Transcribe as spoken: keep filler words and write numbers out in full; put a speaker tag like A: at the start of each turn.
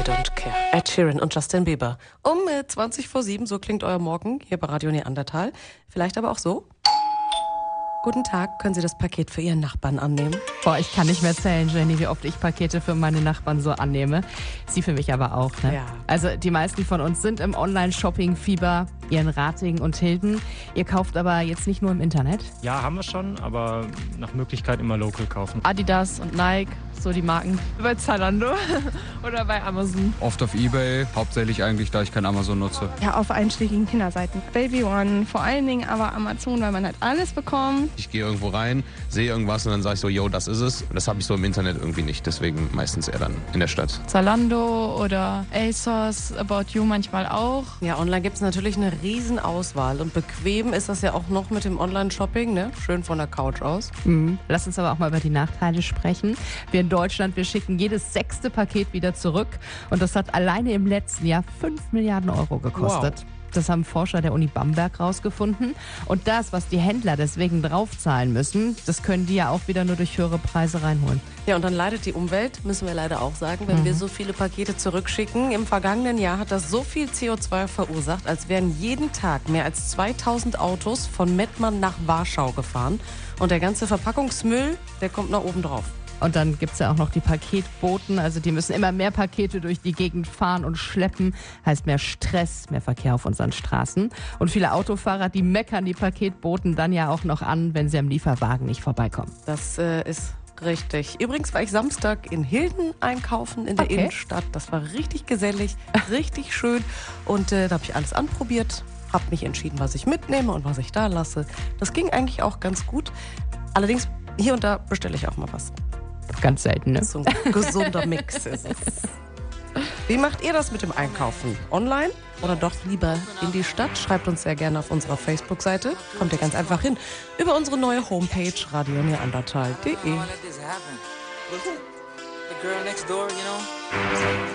A: Don't Care. Ed Sheeran und Justin Bieber. Um äh, zwanzig vor sieben, so klingt euer Morgen hier bei Radio Neandertal. Vielleicht aber auch so. Guten Tag, können Sie das Paket für Ihren Nachbarn annehmen?
B: Boah, ich kann nicht mehr zählen, Jenny, wie oft ich Pakete für meine Nachbarn so annehme. Sie für mich aber auch, ne?
A: Ja.
B: Also die meisten von uns sind im Online-Shopping-Fieber, ihr in Ratingen und Hilden. Ihr kauft aber jetzt nicht nur im Internet?
C: Ja, haben wir schon, aber nach Möglichkeit immer local kaufen.
D: Adidas und Nike, so die Marken. Bei Zalando oder bei Amazon.
E: Oft auf eBay, hauptsächlich eigentlich, da ich kein Amazon nutze.
F: Ja, auf einschlägigen Kinderseiten. Baby One, vor allen Dingen aber Amazon, weil man halt alles bekommt.
G: Ich gehe irgendwo rein, sehe irgendwas und dann sage ich so, yo, das ist es. Und das habe ich so im Internet irgendwie nicht, deswegen meistens eher dann in der Stadt.
D: Zalando oder ASOS, About You manchmal auch.
A: Ja, online gibt es natürlich eine riesen Auswahl. Und bequem ist das ja auch noch mit dem Online-Shopping, ne? Schön von der Couch aus.
B: Mhm. Lass uns aber auch mal über die Nachteile sprechen. Wir in Deutschland, wir schicken jedes sechste Paket wieder zurück. Und das hat alleine im letzten Jahr fünf Milliarden Euro gekostet.
A: Wow.
B: Das haben Forscher der Uni Bamberg rausgefunden. Und das, was die Händler deswegen draufzahlen müssen, das können die ja auch wieder nur durch höhere Preise reinholen.
A: Ja, und dann leidet die Umwelt, müssen wir leider auch sagen, wenn
B: Mhm.
A: wir so viele Pakete zurückschicken. Im vergangenen Jahr hat das so viel C O zwei verursacht, als wären jeden Tag mehr als zweitausend Autos von Mettmann nach Warschau gefahren. Und der ganze Verpackungsmüll, der kommt nach oben drauf.
B: Und dann gibt es ja auch noch die Paketboten, also die müssen immer mehr Pakete durch die Gegend fahren und schleppen. Heißt mehr Stress, mehr Verkehr auf unseren Straßen. Und viele Autofahrer, die meckern die Paketboten dann ja auch noch an, wenn sie am Lieferwagen nicht vorbeikommen.
A: Das äh, ist richtig. Übrigens war ich Samstag in Hilden einkaufen, in der
B: Okay.
A: Innenstadt. Das war richtig gesellig, richtig schön. Und äh, da habe ich alles anprobiert, habe mich entschieden, was ich mitnehme und was ich da lasse. Das ging eigentlich auch ganz gut. Allerdings, hier und da bestelle ich auch mal was.
B: Ganz selten, ne?
A: So ein gesunder Mix ist es. Wie macht ihr das mit dem Einkaufen? Online oder doch lieber in die Stadt? Schreibt uns sehr gerne auf unserer Facebook-Seite. Kommt ihr ganz einfach hin. Über unsere neue Homepage radio neandertal punkt de.